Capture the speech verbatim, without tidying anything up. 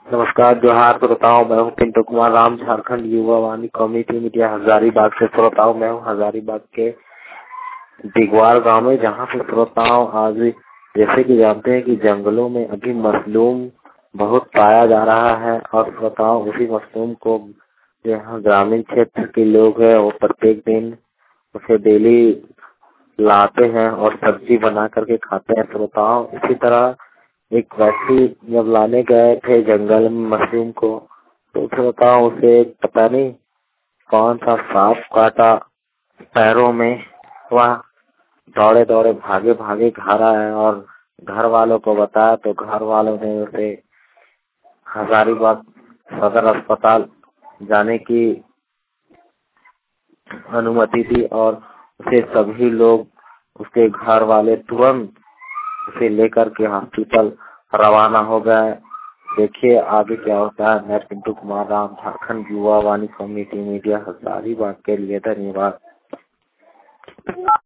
नमस्कार, जोहार श्रोताओं। मैं हूँ पिंटू कुमार राम, झारखंड युवा वाणी कम्युनिटी मीडिया हजारीबाग से। श्रोताओं, मैं हूँ हजारीबाग के दिगवार गांव में, जहाँ से श्रोताओं आज जैसे कि जानते हैं कि जंगलों में अभी मशरूम बहुत पाया जा रहा है और श्रोताओं उसी मशरूम को यहाँ ग्रामीण क्षेत्र के लोग हैं वो प्रत्येक दिन उसे डेली लाते हैं और सब्जी बना करके खाते हैं। श्रोताओं, इसी तरह एक व्यक्ति जब लाने गए थे जंगल में मशरूम को, तो श्रोताओं उसे पता नहीं कौन सा सांप काटा पैरों में। वह दौड़े दौड़े भागे भागे घर आए और घर वालों को बताया तो घर वालों ने उसे हजारीबाग सदर अस्पताल जाने की अनुमति दी और उसे सभी लोग, उसके घर वाले तुरंत उसे लेकर के हॉस्पिटल रवाना हो गए। देखिए आगे क्या होता है। मैं पिंटू कुमार राम, झारखंड युवा वाणी कम्युनिटी मीडिया हजारीबाग के लिए धन्यवाद।